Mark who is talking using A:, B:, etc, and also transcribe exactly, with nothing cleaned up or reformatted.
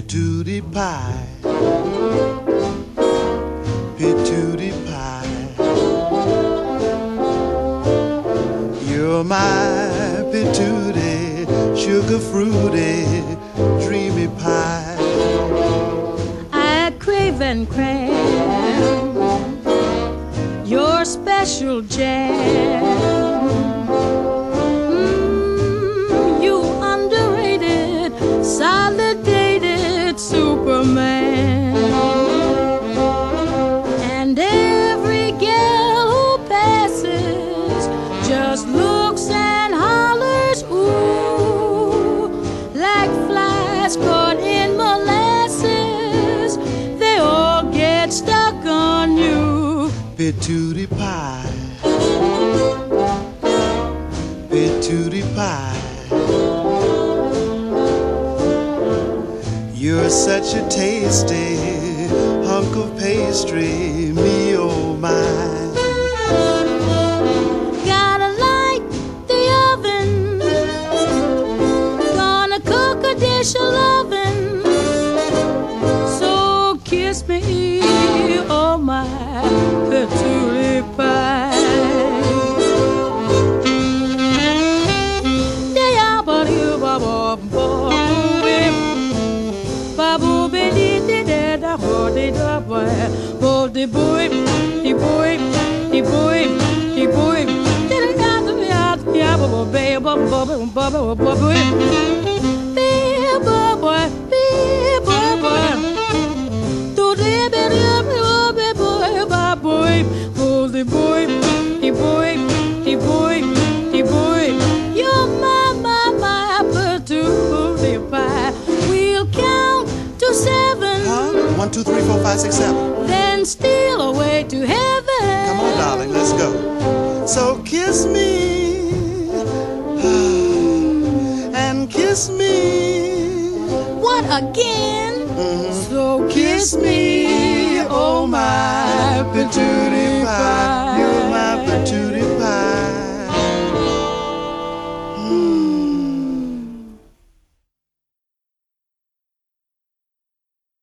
A: Patootie pie, patootie pie. You're my patootie, sugar fruity, dreamy pie.
B: I crave and cram your special jam. Mm, you underrated, solidated Superman. And every gal who passes just looks and hollers, ooh, like flies caught in molasses. They all get stuck on you.
A: Patootie pie, patootie pie. You're such a tasty hunk of pastry, me oh my.
B: Gotta light the oven, gonna cook a dish of lovin'. So kiss me, oh my patootie pie. The boy, the boy, the boy, the boy. The boy, the boy, the boy, the boy. You're my, my, my patootie pie. We'll count to seven.
A: Huh? One, two, three, four, five, six, seven.
B: Then steal away to heaven.
A: Come on, darling, let's go. So kiss me, and kiss me.
B: What again?
A: Mm-hmm.
B: So kiss me, oh my patootie pie.